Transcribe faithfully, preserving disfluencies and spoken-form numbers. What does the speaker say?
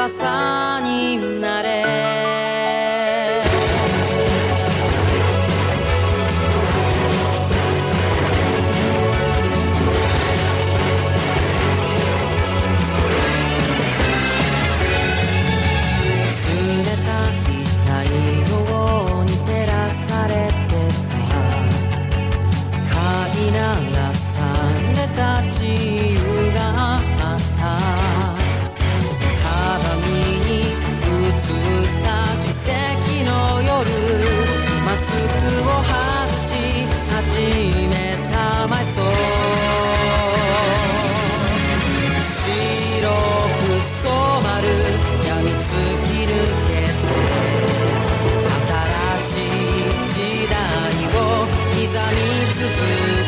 朝になれ。冷たい太陽に照らされてた飼いならされた自由があった。鏡に映った奇跡の夜、マスクを外し始めた埋葬。白く染まる闇突き抜けて、新しい時代を刻み続け